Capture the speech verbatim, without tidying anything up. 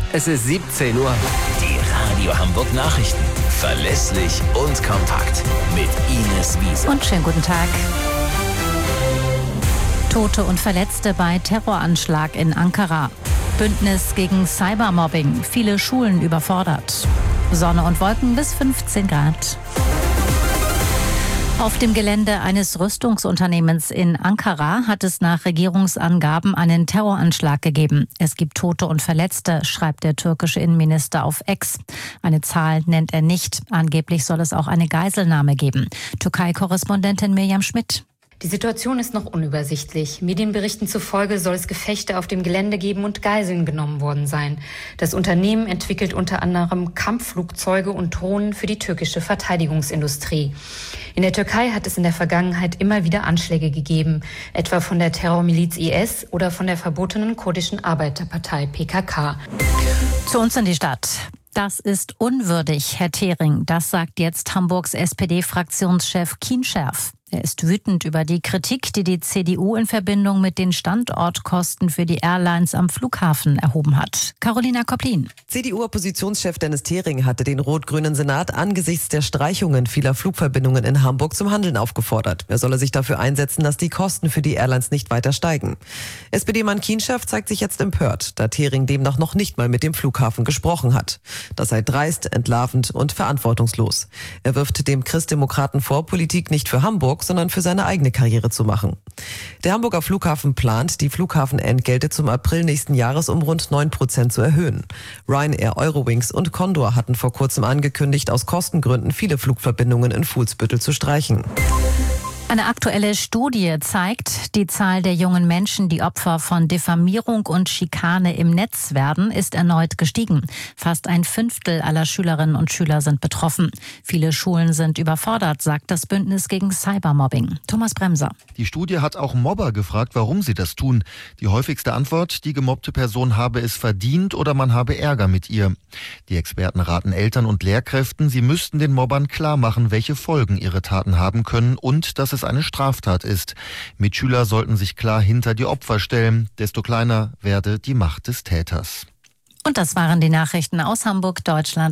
Es ist siebzehn Uhr. Die Radio Hamburg Nachrichten. Verlässlich und kompakt. Mit Ines Wiese. Und schönen guten Tag. Tote und Verletzte bei Terroranschlag in Ankara. Bündnis gegen Cybermobbing. Viele Schulen überfordert. Sonne und Wolken bis fünfzehn Grad. Auf dem Gelände eines Rüstungsunternehmens in Ankara hat es nach Regierungsangaben einen Terroranschlag gegeben. Es gibt Tote und Verletzte, schreibt der türkische Innenminister auf X. Eine Zahl nennt er nicht. Angeblich soll es auch eine Geiselnahme geben. Türkei-Korrespondentin Mirjam Schmidt. Die Situation ist noch unübersichtlich. Medienberichten zufolge soll es Gefechte auf dem Gelände geben und Geiseln genommen worden sein. Das Unternehmen entwickelt unter anderem Kampfflugzeuge und Drohnen für die türkische Verteidigungsindustrie. In der Türkei hat es in der Vergangenheit immer wieder Anschläge gegeben, etwa von der Terrormiliz I S oder von der verbotenen kurdischen Arbeiterpartei P K K. Zu uns in die Stadt. Das ist unwürdig, Herr Thering. Das sagt jetzt Hamburgs S P D-Fraktionschef Kienscherf. Er ist wütend über die Kritik, die die C D U in Verbindung mit den Standortkosten für die Airlines am Flughafen erhoben hat. Carolina Koplin. C D U-Oppositionschef Dennis Thering hatte den rot-grünen Senat angesichts der Streichungen vieler Flugverbindungen in Hamburg zum Handeln aufgefordert. Er solle sich dafür einsetzen, dass die Kosten für die Airlines nicht weiter steigen. S P D-Mann Kienscherf zeigt sich jetzt empört, da Thering demnach noch nicht mal mit dem Flughafen gesprochen hat. Das sei dreist, entlarvend und verantwortungslos. Er wirft dem Christdemokraten vor, Politik nicht für Hamburg, sondern für seine eigene Karriere zu machen. Der Hamburger Flughafen plant, die Flughafenentgelte zum April nächsten Jahres um rund neun Prozent zu erhöhen. Ryanair, Eurowings und Condor hatten vor kurzem angekündigt, aus Kostengründen viele Flugverbindungen in Fuhlsbüttel zu streichen. Eine aktuelle Studie zeigt, die Zahl der jungen Menschen, die Opfer von Diffamierung und Schikane im Netz werden, ist erneut gestiegen. Fast ein Fünftel aller Schülerinnen und Schüler sind betroffen. Viele Schulen sind überfordert, sagt das Bündnis gegen Cybermobbing. Thomas Bremser. Die Studie hat auch Mobber gefragt, warum sie das tun. Die häufigste Antwort, die gemobbte Person habe es verdient oder man habe Ärger mit ihr. Die Experten raten Eltern und Lehrkräften, sie müssten den Mobbern klar machen, welche Folgen ihre Taten haben können und dass es eine Straftat ist. Mitschüler sollten sich klar hinter die Opfer stellen, desto kleiner werde die Macht des Täters. Und das waren die Nachrichten aus Hamburg, Deutschland